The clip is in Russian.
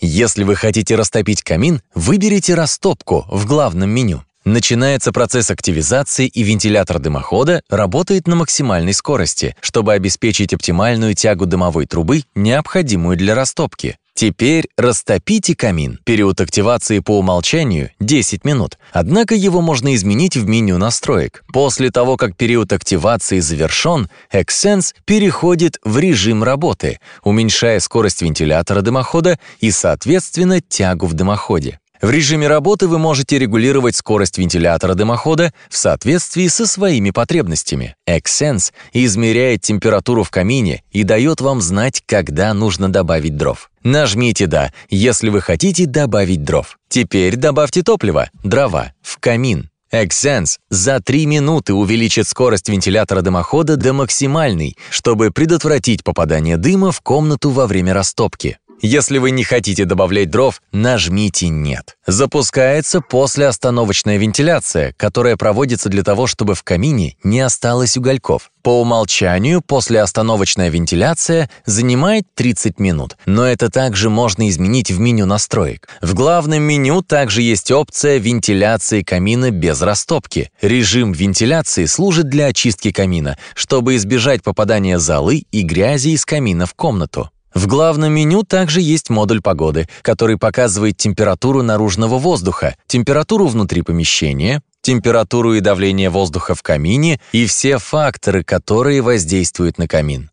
Если вы хотите растопить камин, выберите растопку в главном меню. Начинается процесс активизации, и вентилятор дымохода работает на максимальной скорости, чтобы обеспечить оптимальную тягу дымовой трубы, необходимую для растопки. Теперь растопите камин. Период активации по умолчанию 10 минут, однако его можно изменить в меню настроек. После того, как период активации завершен, Xsense переходит в режим работы, уменьшая скорость вентилятора дымохода и, соответственно, тягу в дымоходе. В режиме работы вы можете регулировать скорость вентилятора дымохода в соответствии со своими потребностями. Xsense измеряет температуру в камине и дает вам знать, когда нужно добавить дров. Нажмите «Да», если вы хотите добавить дров. Теперь добавьте топливо, дрова, в камин. Xsense за 3 минуты увеличит скорость вентилятора дымохода до максимальной, чтобы предотвратить попадание дыма в комнату во время растопки. Если вы не хотите добавлять дров, нажмите «Нет». Запускается послеостановочная вентиляция, которая проводится для того, чтобы в камине не осталось угольков. По умолчанию послеостановочная вентиляция занимает 30 минут, но это также можно изменить в меню настроек. В главном меню также есть опция вентиляции камина без растопки. Режим вентиляции служит для очистки камина, чтобы избежать попадания золы и грязи из камина в комнату. В главном меню также есть модуль погоды, который показывает температуру наружного воздуха, температуру внутри помещения, температуру и давление воздуха в камине и все факторы, которые воздействуют на камин.